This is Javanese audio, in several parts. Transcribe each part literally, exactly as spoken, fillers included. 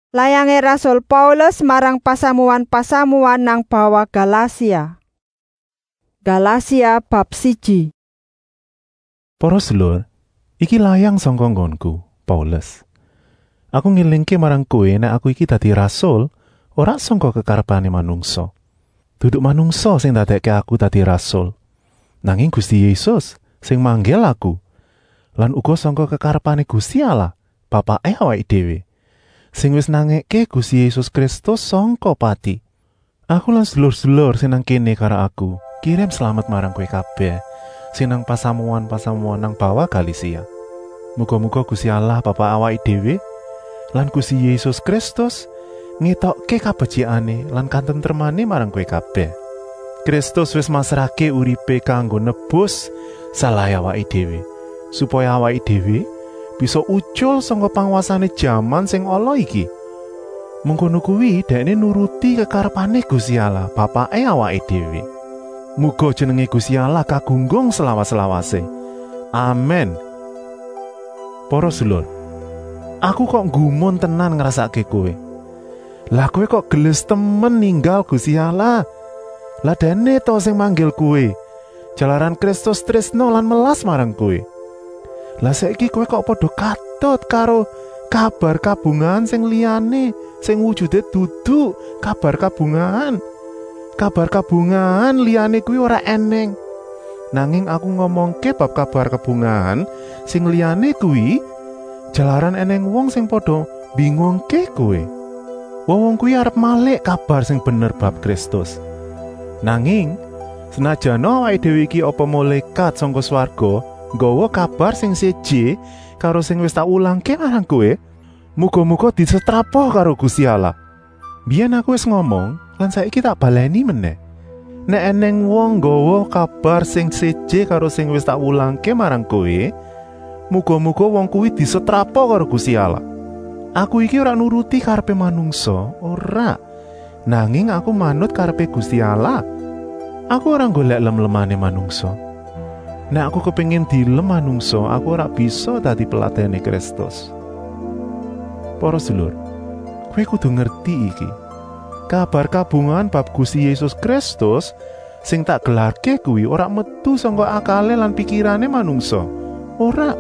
Layange Rasul Paulus marang pasamuan-pasamuan nang bawah Galasia. Galasia bab siji. Para sedulur, iki layang sangka nggonku, Paulus. Aku ngelingke marang kowe nek aku iki dadi rasul ora sangka kekarepane manungsa. Duduk manungsa sing dadekke aku dadi rasul, nanging Gusti Yesus sing manggil aku. Lan uga sangka kekarepane Gusti Allah, Bapake awake dhewe, sing wis nangekke Gusti Yesus Kristus sangka pati. Aku lan sedulur-sedulur sing nang kene karo aku, kirim selamat marang kowe kabeh sing nang pasamuan-pasamuan nang bawah Galasia. Muga-muga Gusti Allah Bapa awake dhewe lan Gusti Yesus Kristus ngetokke kabecikane lan katentremane marang kowe kabeh. Kristus wis masrahke uripe kanggo nebus salah awake dhewe, supaya awake dhewe bisa ucul saka panguasane jaman sing ala iki. Mengkono kuwi dekne nuruti kekarepane Gusti Allah, Bapake awake dhewe. Muga jenenge Gusti Allah kagunggung selawas-lawase. Amin. Para sedulur, aku kok gumun tenan ngrasake kowe. Lah kowe kok gelis temen ninggal Gusti Allah. Lah dene to sing manggil kowe, jalaran Kristus tresno lan melas marang kowe. Lah saiki kowe kok padha katut karo kabar kabungan sing liyane, sing wujude dudu kabar kabungan. Kabar kabungan liyane kuwi ora eneng. Nanging aku ngomongke bab kabar kabungan sing liyane kuwi jalaran eneng wong sing padha bingungke kowe. Wong kuwi arep malik kabar sing bener bab Kristus. Nanging senajan awake dhewe iki apa malaikat saka swarga nggawa kabar sing seje karo sing wis tak ulangke marang kowe, muga-muga disetrapo karo Gusti Allah. Biyen aku wis ngomong lan saiki tak baleni meneh. Nek eneng wong nggawa kabar sing seje karo sing wis tak ulangke marang kowe, muga-muga wong kuwi disetrapo karo Gusti Allah. Aku iki ora nuruti karepe manungsa, ora. Nanging aku manut karepe Gusti Allah. Aku ora golek lem-lemane manungsa. Nek aku kepengin dilem manungsa, aku ora bisa dadi peladene Kristus. Para sedulur, kowe kudu ngerti iki. Kabar kabungan bab Gusti Yesus Kristus sing tak gelarke kuwi ora metu saka akale lan pikirane manungsa. Ora.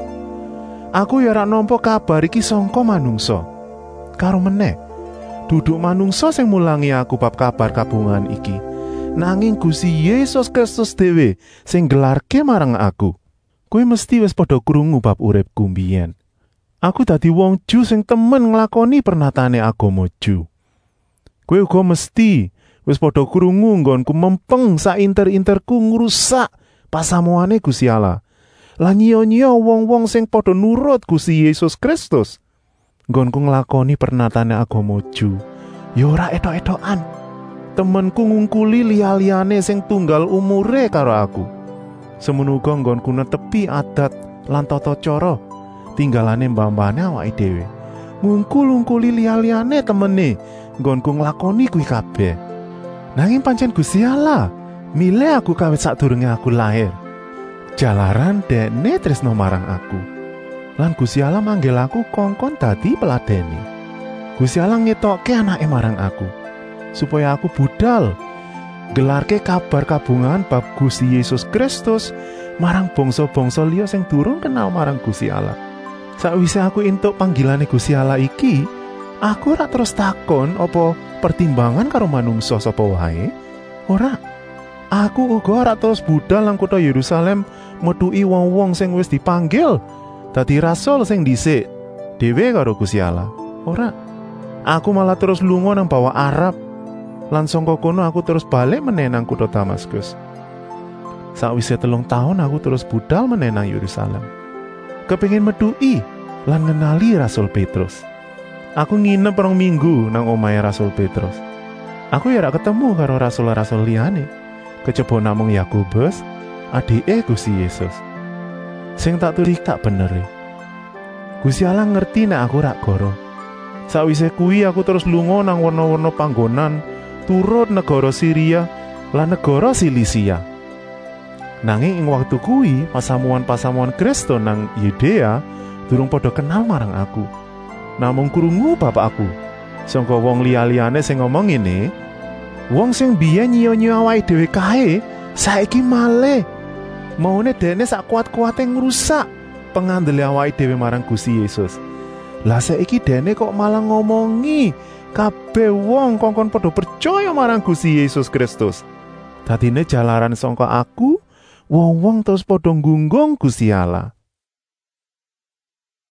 Aku ya ora nampa kabar iki saka manungsa. Karo meneh, duduk manungsa sing mulangi aku bab kabar kabungan iki, nanging Gusti Yesus Kristus dhewe sing gelarke marang aku. Kowe mesti wis padha krungu bab uripku mbiyen. Aku dadi wong Ju sing temen nglakoni pernatane agama Ju. Kowe uga mesti wis padha krungu nggonku mempeng sainter-interku ngrusak pasamuane Gusti Allah. Lan nyiya-nyiya wong-wong sing padha nurut Gusti Yesus Kristus. Nggonku nglakoni pernatane agama Ju, ya ora etok-etokan. Temenku ngungkuli liya-liyane sing tunggal umure karo aku. Semono uga nggonku netepi adat lan tata cara tinggalane mbah-mbahane awake dhewe. Ngungkul-ungkuli liya-liyane temene nggonku nglakoni kuwi kabeh. Nanging pancen Gusti Allah milih aku kawit sadurunge aku lahir. Jalaran dekne tresno marang aku. Lan Gusti Allah manggil aku kongkon dadi peladene. Gusti Allah ngetokke anake marang aku, supaya aku budal gelarke kabar kabungan bab Gusti Yesus Kristus marang bangsa-bangsa liya sing durung kenal marang Gusti Allah. Sakwise aku entuk panggilane Gusti Allah iki, aku ora terus takon apa pertimbangan karo manungsa sapa wae. Ora. Aku uga ora terus budal nang kutha Yerusalem metuki wong-wong sing wis dipanggil dadi rasul sing dhisik dhewe karo Gusti Allah. Ora. Aku malah terus lunga nang bawah Arab. Lan sangka kono aku terus balik meneh nang kutha Damaskus. Sakwise telung tahun aku terus budal meneh nang Yerusalem. Kepengin metuki lan ngenali Rasul Petrus. Aku nginep rong minggu nang omahe Rasul Petrus. Aku ya ora ketemu karo rasul-rasul liyane. Kejaba namung Yakobus, adike Gusti Yesus. Sing tak turi tak beneri. Gusti Allah ngerti nek aku rak goro. Sakwise kuwi aku terus lunga nang warna-warna panggonan turut negara Syria lan negara Silisia. Nanging ing waktu kuwi pasamuan-pasamuan Kristen nang Yudea durung padha kenal marang aku. Namung krungu bapakku Sangka wong liya-liyane sing ngomong ngene, wong sing biyen nyiya-nyiya awake dhewe kae, saiki malih maune dene sak kuat-kuate ngrusak pengandele awake dhewe marang Gusti Yesus. Lah saiki dene kok malah ngomongi kabeh wong kongkon padha percaya marang Gusti Yesus Kristus. Dadine jalaran sangka aku, wong-wong terus padha nggunggung Gusti Allah.